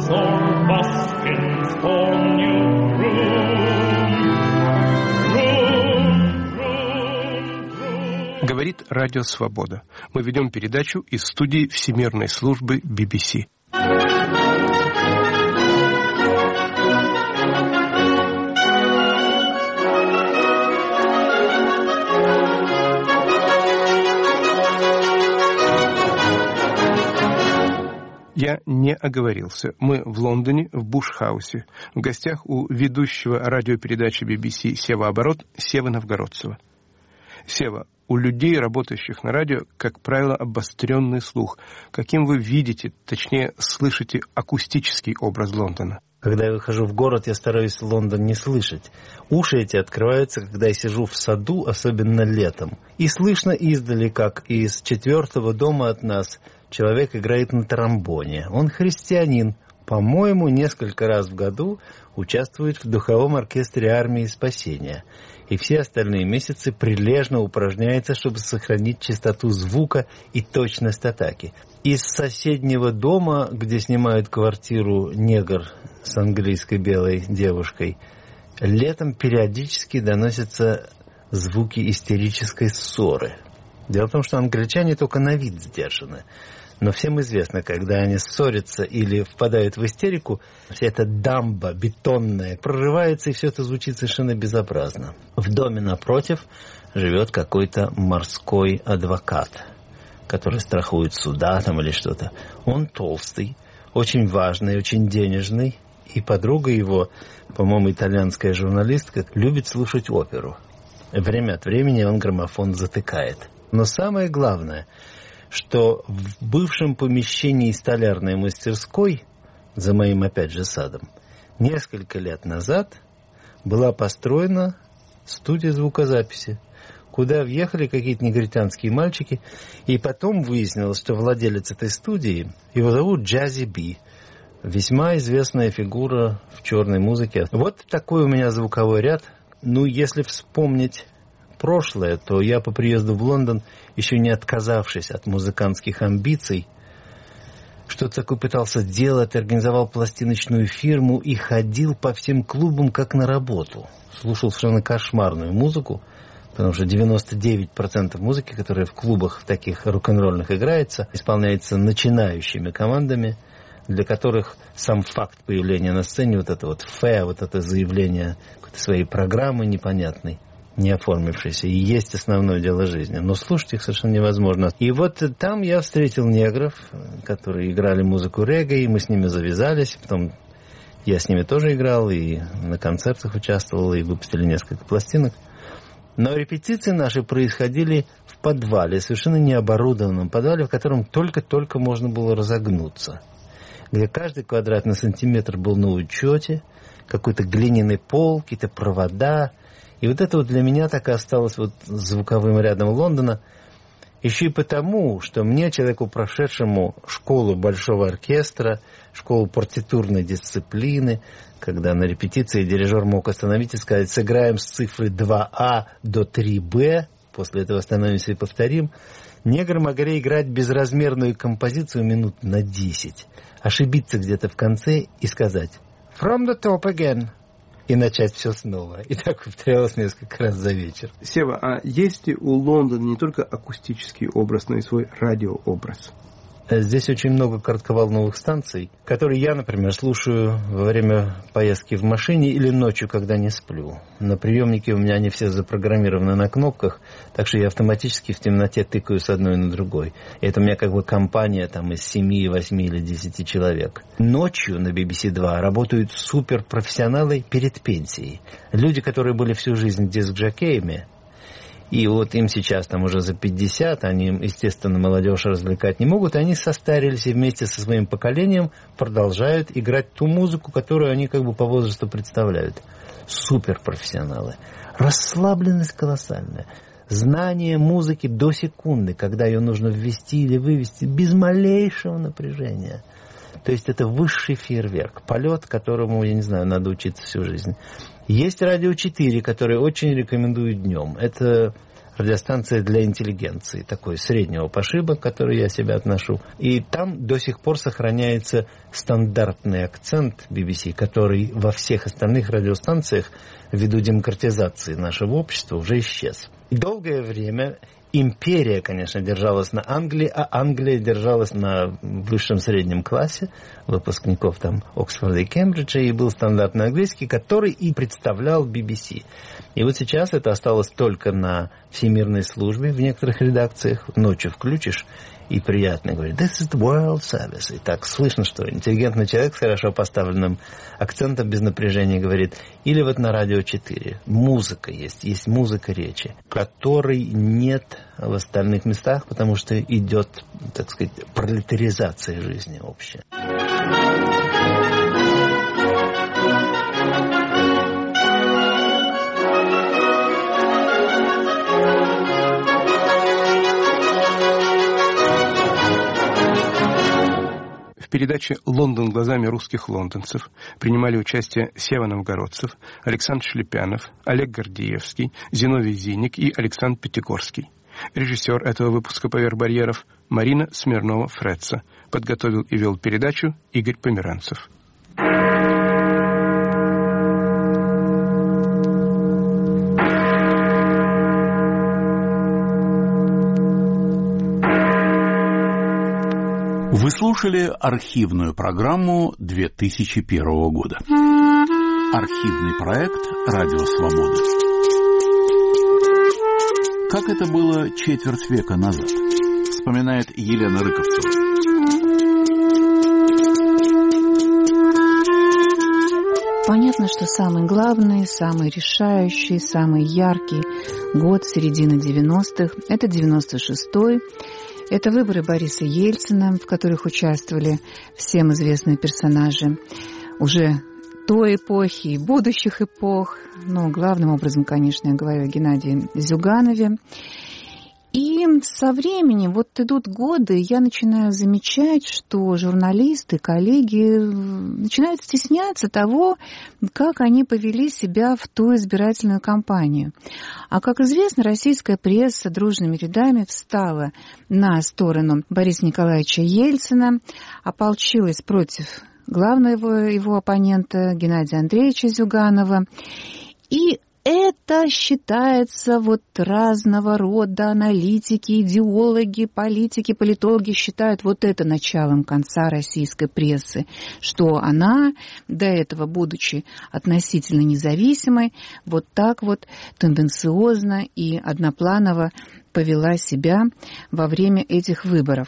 or buskins for new room. Говорит Радио Свобода. Мы ведем передачу из студии Всемирной службы BBC. Я не оговорился. Мы в Лондоне, в Буш-хаусе, в гостях у ведущего радиопередачи BBC Сева Оборот, Севы Новгородцева. Сева, у людей, работающих на радио, как правило, обостренный слух. Каким вы видите, точнее, слышите акустический образ Лондона? Когда я выхожу в город, я стараюсь Лондон не слышать. Уши эти открываются, когда я сижу в саду, особенно летом. И слышно издали, как из 4-го дома от нас человек играет на тромбоне. Он христианин. По-моему, несколько раз в году участвует в духовом оркестре армии спасения. И все остальные месяцы прилежно упражняется, чтобы сохранить чистоту звука и точность атаки. Из соседнего дома, где снимают квартиру негр с английской белой девушкой, летом периодически доносятся звуки истерической ссоры. Дело в том, что англичане только на вид сдержаны. Но всем известно, когда они ссорятся или впадают в истерику, вся эта дамба бетонная прорывается, и все это звучит совершенно безобразно. В доме напротив живет какой-то морской адвокат, который страхует суда там или что-то. Он толстый, очень важный, очень денежный, и подруга его, по-моему, итальянская журналистка, любит слушать оперу. Время от времени он граммофон затыкает. Но самое главное, что в бывшем помещении столярной мастерской, за моим, опять же, садом, несколько лет назад была построена студия звукозаписи, куда въехали какие-то негритянские мальчики, и потом выяснилось, что владелец этой студии, его зовут Джази Би, весьма известная фигура в черной музыке. Вот такой у меня звуковой ряд. Ну, если вспомнить прошлое, то я по приезду в Лондон, еще не отказавшись от музыкантских амбиций, что-то такое пытался делать, организовал пластиночную фирму и ходил по всем клубам как на работу. Слушал совершенно кошмарную музыку, потому что 99% музыки, которая в клубах таких рок-н-ролльных играется, исполняется начинающими командами, для которых сам факт появления на сцене, вот это вот вот это заявление какой-то своей программы непонятной, не оформившейся, и есть основное дело жизни. Но слушать их совершенно невозможно. И вот там я встретил негров, которые играли музыку регги, и мы с ними завязались. Потом я с ними тоже играл, и на концертах участвовал, и выпустили несколько пластинок. Но репетиции наши происходили в подвале, совершенно необорудованном подвале, в котором только-только можно было разогнуться, где каждый квадратный сантиметр был на учете, какой-то глиняный пол, какие-то провода. И вот это вот для меня так и осталось вот звуковым рядом Лондона. Еще и потому, что мне, человеку, прошедшему школу большого оркестра, школу партитурной дисциплины, когда на репетиции дирижер мог остановить и сказать: сыграем с цифры 2А до 3Б, после этого остановимся и повторим, негры могли играть безразмерную композицию минут на 10, ошибиться где-то в конце и сказать «From the top again», и начать все снова. И так повторялось несколько раз за вечер. Сева, а есть ли у Лондона не только акустический образ, но и свой радиообраз? Здесь очень много коротковолновых станций, которые я, например, слушаю во время поездки в машине или ночью, когда не сплю. На приемнике у меня они все запрограммированы на кнопках, так что я автоматически в темноте тыкаю с одной на другой. И это у меня как бы компания там из 7, 8 или 10 человек. Ночью на BBC 2 работают суперпрофессионалы перед пенсией. Люди, которые были всю жизнь диск-жокеями, и вот им сейчас там уже за 50, они, естественно, молодежь развлекать не могут, они состарились и вместе со своим поколением продолжают играть ту музыку, которую они как бы по возрасту представляют. Суперпрофессионалы. Расслабленность колоссальная. Знание музыки до секунды, когда ее нужно ввести или вывести, без малейшего напряжения. То есть это высший фейерверк, полет, которому, я не знаю, надо учиться всю жизнь. Есть радио 4, которое очень рекомендую днем. Это радиостанция для интеллигенции, такой среднего пошиба, к которой я себя отношу. И там до сих пор сохраняется стандартный акцент BBC, который во всех остальных радиостанциях ввиду демократизации нашего общества уже исчез. И долгое время империя, конечно, держалась на Англии, а Англия держалась на высшем среднем классе выпускников там Оксфорда и Кембриджа, и был стандартный английский, который и представлял BBC. И вот сейчас это осталось только на всемирной службе в некоторых редакциях. Ночью включишь, и приятно говорит «This is the World Service». И так слышно, что интеллигентный человек с хорошо поставленным акцентом, без напряжения говорит. Или вот на Радио 4 музыка есть музыка речи, которой нет в остальных местах, потому что идет, так сказать, пролетаризация жизни общая. В передаче «Лондон глазами русских лондонцев» принимали участие Сева Новгородцев, Александр Шлепянов, Олег Гордеевский, Зиновий Зинник и Александр Пятигорский. Режиссер этого выпуска «Поверх барьеров» Марина Смирнова-Фреца. Подготовил и вел передачу Игорь Померанцев. Вы слушали архивную программу 2001 года. Архивный проект «Радио Свобода». Как это было четверть века назад, вспоминает Елена Рыковцева. Понятно, что самый главный, самый решающий, самый яркий год середины 90-х – это 96-й. Это выборы Бориса Ельцина, в которых участвовали всем известные персонажи уже той эпохи и будущих эпох. Но главным образом, конечно, я говорю о Геннадии Зюганове. И со временем, вот идут годы, я начинаю замечать, что журналисты, коллеги начинают стесняться того, как они повели себя в ту избирательную кампанию. А, как известно, российская пресса дружными рядами встала на сторону Бориса Николаевича Ельцина, ополчилась против главного его оппонента Геннадия Андреевича Зюганова. И это считается вот разного рода аналитики, идеологи, политики, политологи считают вот это началом конца российской прессы, что она, до этого будучи относительно независимой, вот так вот тенденциозно и однопланово повела себя во время этих выборов.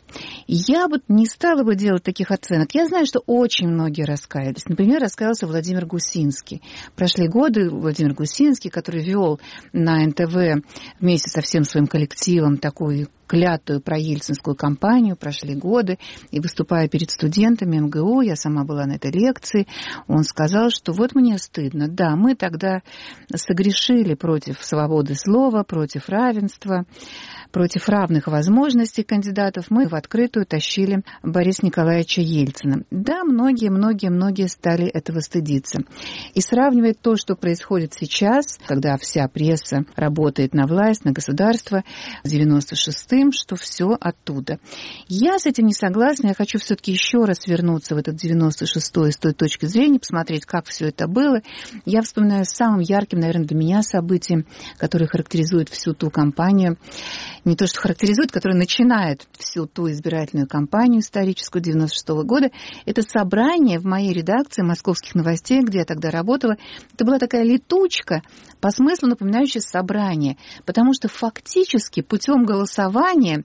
Я вот не стала бы делать таких оценок. Я знаю, что очень многие раскаялись. Например, раскаялся Владимир Гусинский. Прошли годы Владимир Гусинский, который вел на НТВ вместе со всем своим коллективом такую клятую проельцинскую кампанию, прошли годы, и выступая перед студентами МГУ, я сама была на этой лекции, он сказал, что вот мне стыдно, да, мы тогда согрешили против свободы слова, против равенства, против равных возможностей кандидатов, мы в открытую тащили Бориса Николаевича Ельцина. Да, многие стали этого стыдиться. И сравнивать то, что происходит сейчас, когда вся пресса работает на власть, на государство, с 96-м, что все оттуда. Я с этим не согласна, я хочу все-таки еще раз вернуться в этот 96-й с той точки зрения, посмотреть, как все это было. Я вспоминаю самым ярким, наверное, для меня событием, которое характеризует всю ту кампанию, не то что характеризует, которое начинает всю ту избирательную кампанию историческую 96-го года, это собрание в моей редакции «Московских новостей», где я тогда работала. Это была такая летучка, по смыслу напоминающая собрание, потому что фактически путем голосования,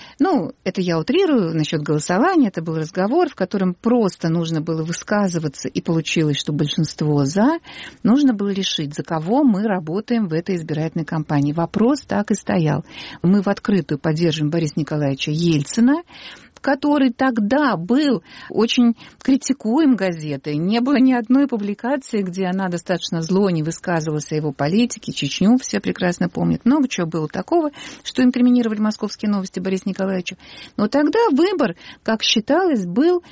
это я утрирую насчет голосования, это был разговор, в котором просто нужно было высказываться, и получилось, что большинство «за», нужно было решить, за кого мы работаем в этой избирательной кампании. Вопрос так и стоял. Мы в открытую поддерживаем Бориса Николаевича Ельцина, который тогда был очень критикуем газетой. Не было ни одной публикации, где она достаточно зло не высказывалась о его политике. Чечню все прекрасно помнят. Много чего было такого, что инкриминировали «Московские новости» Борису Николаевичу. Но тогда выбор, как считалось, был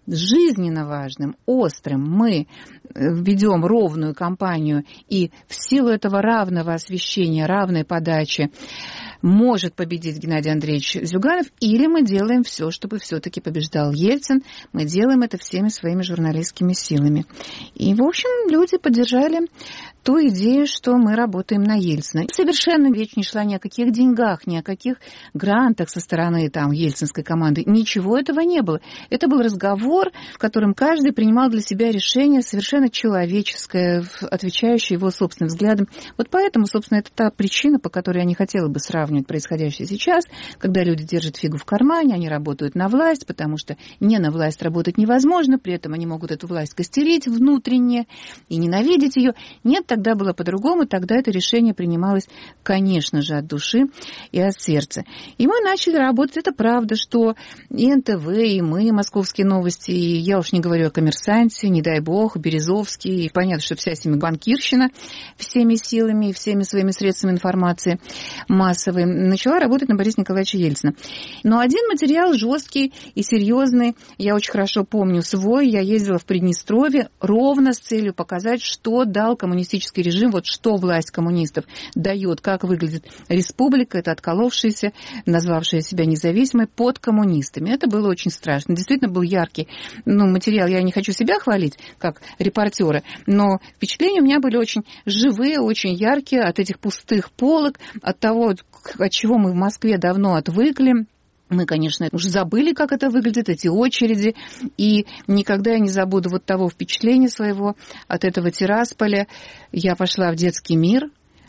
жизненно важным, острым мы введем ровную кампанию, и в силу этого равного освещения, равной подачи может победить Геннадий Андреевич Зюганов, или мы делаем все, чтобы все-таки побеждал Ельцин. Мы делаем это всеми своими журналистскими силами. И, в общем, люди поддержали ту идею, что мы работаем на Ельцина. Совершенно речь не шла ни о каких деньгах, ни о каких грантах со стороны там ельцинской команды. Ничего этого не было. Это был разговор, в котором каждый принимал для себя решение совершенно человеческое, отвечающее его собственным взглядам. Вот поэтому, собственно, это та причина, по которой я не хотела бы сравнивать происходящее сейчас, когда люди держат фигу в кармане, они работают на власть, потому что не на власть работать невозможно, при этом они могут эту власть костерить внутренне и ненавидеть ее. Нет, тогда было по-другому, тогда это решение принималось, конечно же, от души и от сердца. И мы начали работать. Это правда, что и НТВ, и мы, Московские новости, и я уж не говорю о «Коммерсанте», не дай бог, Березовский, и понятно, что вся семья банкирщина всеми силами и всеми своими средствами информации массовой начала работать на Бориса Николаевича Ельцина. Но один материал жесткий и серьезный, я очень хорошо помню свой, я ездила в Приднестровье ровно с целью показать, что дал коммунистический режим, вот что власть коммунистов дает, как выглядит республика, это отколовшаяся, назвавшая себя независимой, под коммунистами. Это было очень страшно. Действительно был яркий материал. Я не хочу себя хвалить, как репортера, но впечатления у меня были очень живые, очень яркие от этих пустых полок, от того, от чего мы в Москве давно отвыкли. Мы, конечно, уже забыли, как это выглядит, эти очереди, и никогда я не забуду вот того впечатления своего от этого Тирасполя. Я пошла в детский мир,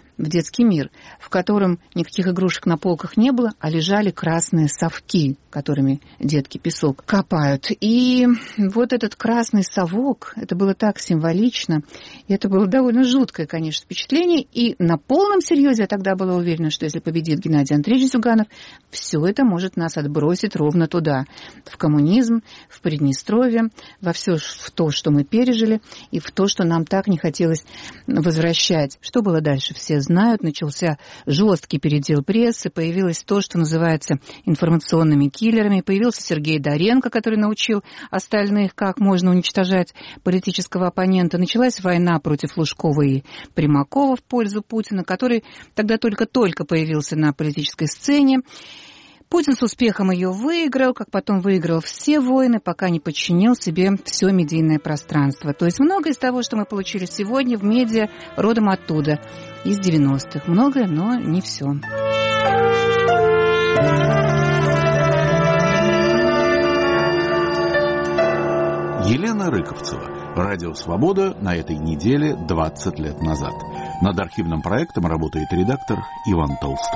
в котором никаких игрушек на полках не было, а лежали красные совки, которыми детки песок копают. И вот этот красный совок, это было так символично, и это было довольно жуткое, конечно, впечатление. И на полном серьезе я тогда была уверена, что если победит Геннадий Андреевич Зюганов, все это может нас отбросить ровно туда, в коммунизм, в Приднестровье, во все в то, что мы пережили, и в то, что нам так не хотелось возвращать. Что было дальше, все знают. Начался жесткий передел прессы, появилось то, что называется информационными киллерами, появился Сергей Доренко, который научил остальных, как можно уничтожать политического оппонента. Началась война против Лужкова и Примакова в пользу Путина, который тогда только-только появился на политической сцене. Путин с успехом ее выиграл, как потом выиграл все войны, пока не подчинил себе все медийное пространство. То есть многое из того, что мы получили сегодня в медиа, родом оттуда, из 90-х. Многое, но не все. Елена Рыковцева. Радио «Свобода» на этой неделе 20 лет назад. Над архивным проектом работает редактор Иван Толстой.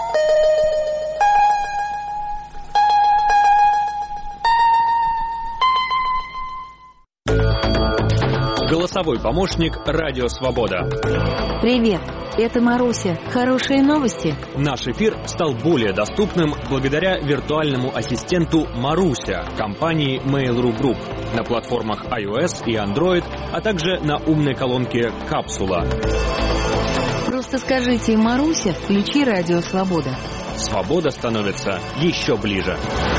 Голосовой помощник «Радио Свобода». Привет, это Маруся. Хорошие новости? Наш эфир стал более доступным благодаря виртуальному ассистенту Маруся компании Mail.ru Group на платформах iOS и Android, а также на умной колонке «Капсула». Просто скажите: «Маруся, включи «Радио Свобода». Свобода становится еще ближе.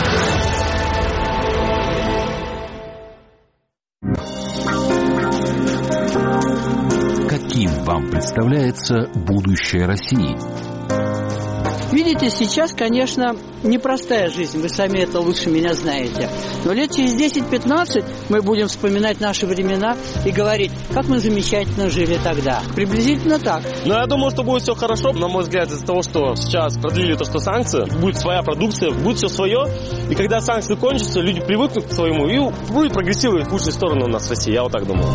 Каким вам представляется будущее России? Видите, сейчас, конечно, непростая жизнь, вы сами это лучше меня знаете. Но лет через 10-15 мы будем вспоминать наши времена и говорить, как мы замечательно жили тогда. Приблизительно так. Но я думаю, что будет все хорошо. На мой взгляд, из-за того, что сейчас продлили то, что санкции, будет своя продукция, будет все свое. И когда санкции кончатся, люди привыкнут к своему и будет прогрессировать в лучшую сторону у нас в России. Я вот так думаю.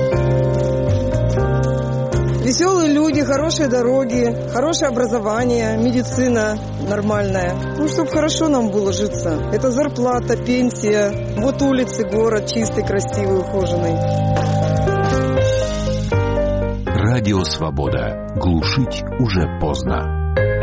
Веселые люди, хорошие дороги, хорошее образование, медицина нормальная. Чтобы хорошо нам было житься. Это зарплата, пенсия, вот улицы, город чистый, красивый, ухоженный. Радио «Свобода». Глушить уже поздно.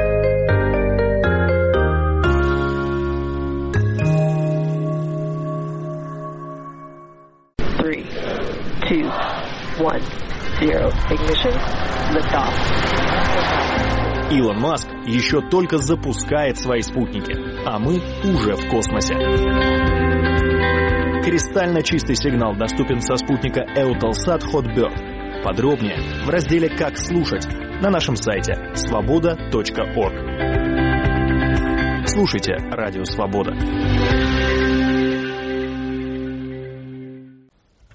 Илон Маск еще только запускает свои спутники, а мы уже в космосе. Кристально чистый сигнал доступен со спутника Eutelsat Hotbird. Подробнее в разделе «Как слушать» на нашем сайте svoboda.org. Слушайте Радио Свобода.